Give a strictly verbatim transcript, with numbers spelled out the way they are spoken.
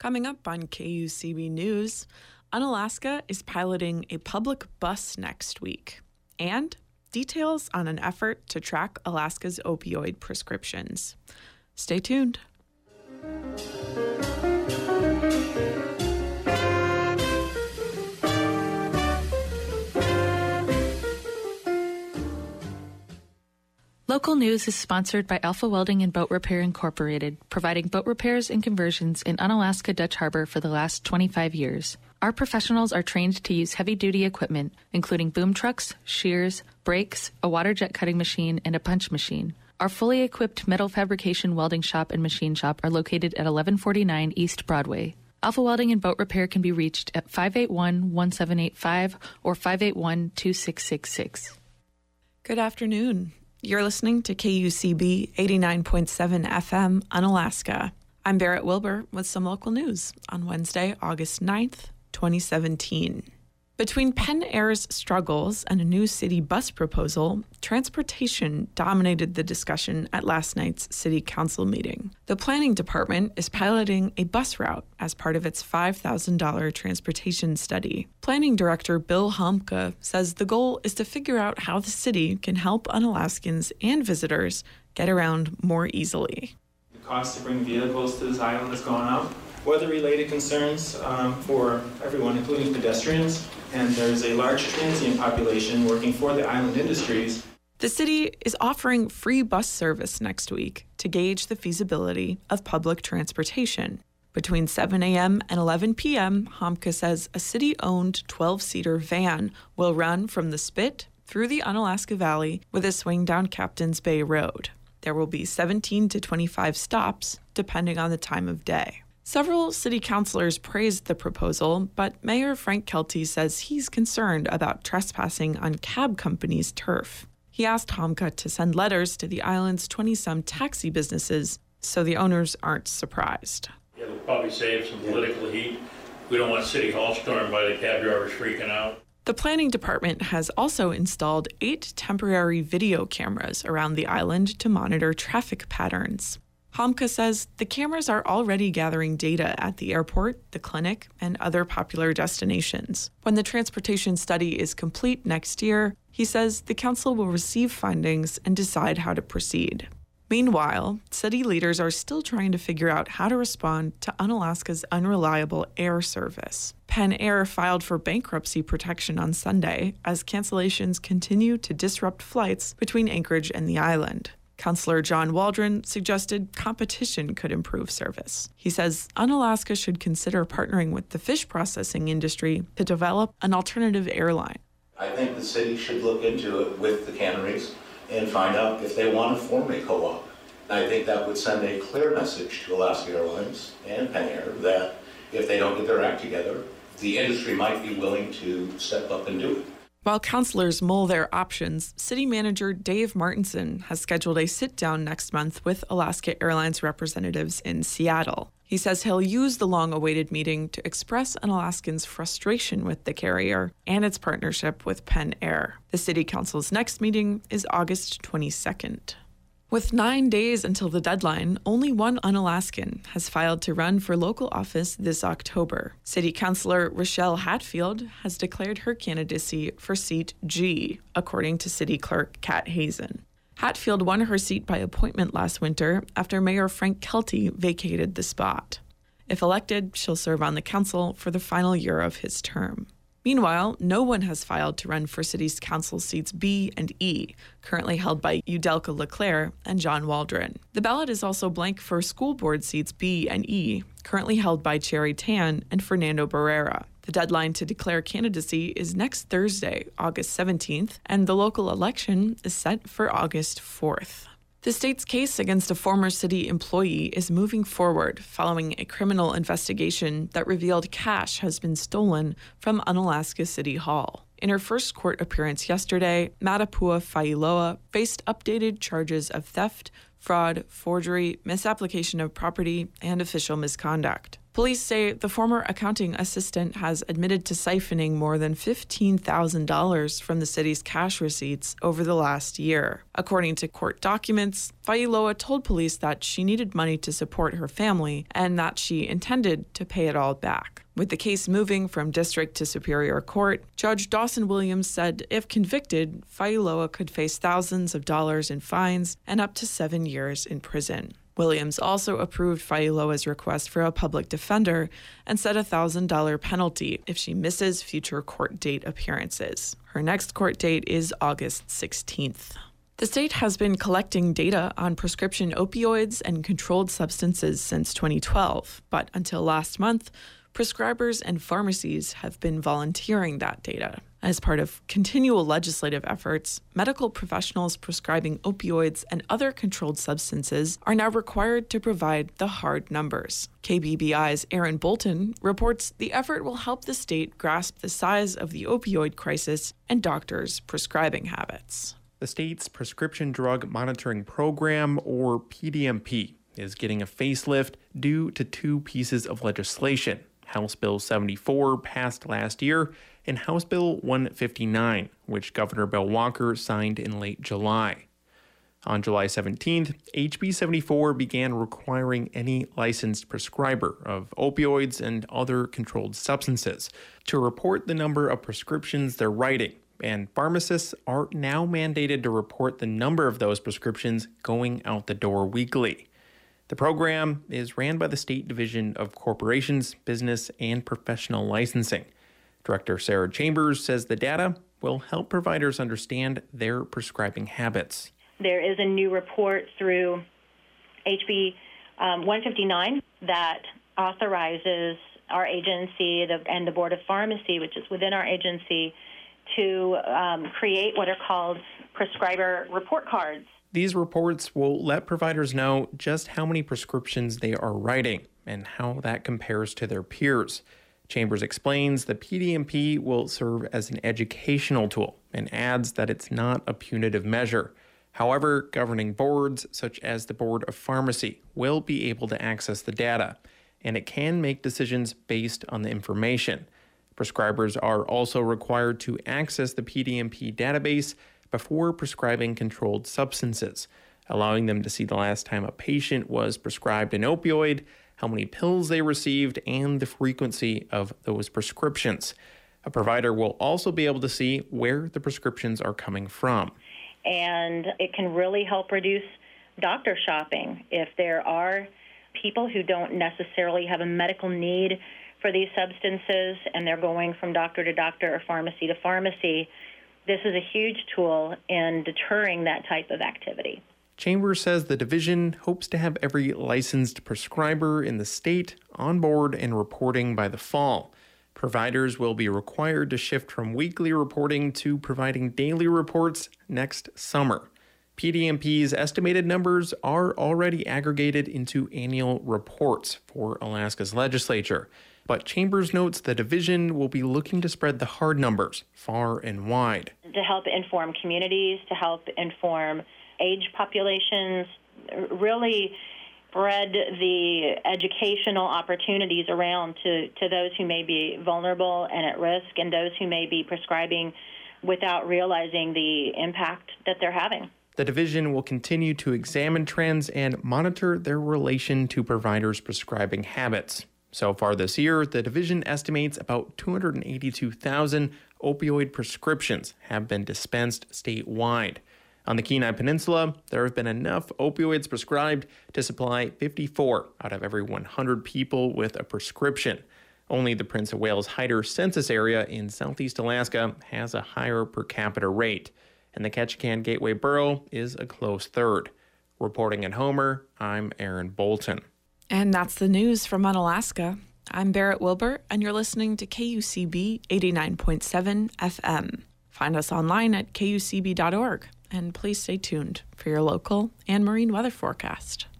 Coming up on K U C B News, Unalaska is piloting a public bus next week, and details on an effort to track Alaska's opioid prescriptions. Stay tuned. Local News is sponsored by Alpha Welding and Boat Repair Incorporated, providing boat repairs and conversions in Unalaska Dutch Harbor for the last twenty-five years. Our professionals are trained to use heavy-duty equipment, including boom trucks, shears, brakes, a water jet cutting machine, and a punch machine. Our fully equipped metal fabrication welding shop and machine shop are located at eleven forty-nine East Broadway. Alpha Welding and Boat Repair can be reached at five eight one, one seven eight five or five eight one, two six six six. Good afternoon. You're listening to K U C B eighty-nine point seven F M, Unalaska. I'm Barrett Wilbur with some local news on Wednesday, August ninth, twenty seventeen. Between Penn Air's struggles and a new city bus proposal, transportation dominated the discussion at last night's city council meeting. The planning department is piloting a bus route as part of its five thousand dollars transportation study. Planning director Bill Homke says the goal is to figure out how the city can help Unalaskans and visitors get around more easily. The cost to bring vehicles to this island has gone up. Weather-related concerns um, for everyone, including pedestrians, and there's a large transient population working for the island industries. The city is offering free bus service next week to gauge the feasibility of public transportation. Between seven a.m. and eleven p.m., Homke says a city-owned twelve-seater van will run from the Spit through the Unalaska Valley with a swing down Captain's Bay Road. There will be seventeen to twenty-five stops, depending on the time of day. Several city councilors praised the proposal, but Mayor Frank Kelty says he's concerned about trespassing on cab companies' turf. He asked Homke to send letters to the island's twenty-some taxi businesses so the owners aren't surprised. It'll probably save some political heat. We don't want City Hall stormed by the cab drivers freaking out. The planning department has also installed eight temporary video cameras around the island to monitor traffic patterns. Homke says the cameras are already gathering data at the airport, the clinic, and other popular destinations. When the transportation study is complete next year, he says the council will receive findings and decide how to proceed. Meanwhile, city leaders are still trying to figure out how to respond to Unalaska's unreliable air service. Penn Air filed for bankruptcy protection on Sunday as cancellations continue to disrupt flights between Anchorage and the island. Councilor John Waldron suggested competition could improve service. He says Unalaska should consider partnering with the fish processing industry to develop an alternative airline. I think the city should look into it with the canneries and find out if they want to form a co-op. I think that would send a clear message to Alaska Airlines and Penn Air that if they don't get their act together, the industry might be willing to step up and do it. While councilors mull their options, City Manager Dave Martinson has scheduled a sit-down next month with Alaska Airlines representatives in Seattle. He says he'll use the long-awaited meeting to express Unalaskans' frustration with the carrier and its partnership with Penn Air. The City Council's next meeting is August twenty-second. With nine days until the deadline, only one Unalaskan has filed to run for local office this October. City Councilor Rochelle Hatfield has declared her candidacy for seat G, according to City Clerk Kat Hazen. Hatfield won her seat by appointment last winter after Mayor Frank Kelty vacated the spot. If elected, she'll serve on the council for the final year of his term. Meanwhile, no one has filed to run for City's council seats B and E, currently held by Udelka LeClaire and John Waldron. The ballot is also blank for school board seats B and E, currently held by Cherry Tan and Fernando Barrera. The deadline to declare candidacy is next Thursday, August seventeenth, and the local election is set for August fourth. The state's case against a former city employee is moving forward following a criminal investigation that revealed cash has been stolen from Unalaska City Hall. In her first court appearance yesterday, Matapua Failoa faced updated charges of theft, fraud, forgery, misapplication of property, and official misconduct. Police say the former accounting assistant has admitted to siphoning more than fifteen thousand dollars from the city's cash receipts over the last year. According to court documents, Failoa told police that she needed money to support her family and that she intended to pay it all back. With the case moving from district to superior court, Judge Dawson Williams said if convicted, Failoa could face thousands of dollars in fines and up to seven years in prison. Williams also approved Failoa's request for a public defender and set a one thousand dollars penalty if she misses future court date appearances. Her next court date is August sixteenth. The state has been collecting data on prescription opioids and controlled substances since twenty twelve, but until last month, prescribers and pharmacies have been volunteering that data. As part of continual legislative efforts, medical professionals prescribing opioids and other controlled substances are now required to provide the hard numbers. K B B I's Aaron Bolton reports the effort will help the state grasp the size of the opioid crisis and doctors' prescribing habits. The state's Prescription Drug Monitoring Program, or P D M P, is getting a facelift due to two pieces of legislation. House Bill seventy-four passed last year, and House Bill one fifty-nine, which Governor Bill Walker signed in late July. On July seventeenth, H B seventy-four began requiring any licensed prescriber of opioids and other controlled substances to report the number of prescriptions they're writing, and pharmacists are now mandated to report the number of those prescriptions going out the door weekly. The program is ran by the State Division of Corporations, Business, and Professional Licensing. Director Sarah Chambers says the data will help providers understand their prescribing habits. There is a new report through H B um, one fifty-nine that authorizes our agency the, and the Board of Pharmacy, which is within our agency, to um, create what are called prescriber report cards. These reports will let providers know just how many prescriptions they are writing and how that compares to their peers. Chambers explains the P D M P will serve as an educational tool and adds that it's not a punitive measure. However, governing boards, such as the Board of Pharmacy, will be able to access the data, and it can make decisions based on the information. Prescribers are also required to access the P D M P database before prescribing controlled substances, allowing them to see the last time a patient was prescribed an opioid, how many pills they received, and the frequency of those prescriptions. A provider will also be able to see where the prescriptions are coming from. And it can really help reduce doctor shopping. If there are people who don't necessarily have a medical need for these substances and they're going from doctor to doctor or pharmacy to pharmacy, this is a huge tool in deterring that type of activity. Chambers says the division hopes to have every licensed prescriber in the state on board and reporting by the fall. Providers will be required to shift from weekly reporting to providing daily reports next summer. P D M P's estimated numbers are already aggregated into annual reports for Alaska's legislature. But Chambers notes the division will be looking to spread the hard numbers far and wide. To help inform communities, to help inform age populations, really spread the educational opportunities around to, to those who may be vulnerable and at risk and those who may be prescribing without realizing the impact that they're having. The division will continue to examine trends and monitor their relation to providers' prescribing habits. So far this year, the division estimates about two hundred eighty-two thousand opioid prescriptions have been dispensed statewide. On the Kenai Peninsula, there have been enough opioids prescribed to supply fifty-four out of every one hundred people with a prescription. Only the Prince of Wales Hyder census area in southeast Alaska has a higher per capita rate, and the Ketchikan Gateway Borough is a close third. Reporting in Homer, I'm Aaron Bolton. And that's the news from Unalaska. I'm Barrett Wilbur, and you're listening to K U C B eighty-nine point seven F M. Find us online at K U C B dot org, and please stay tuned for your local and marine weather forecast.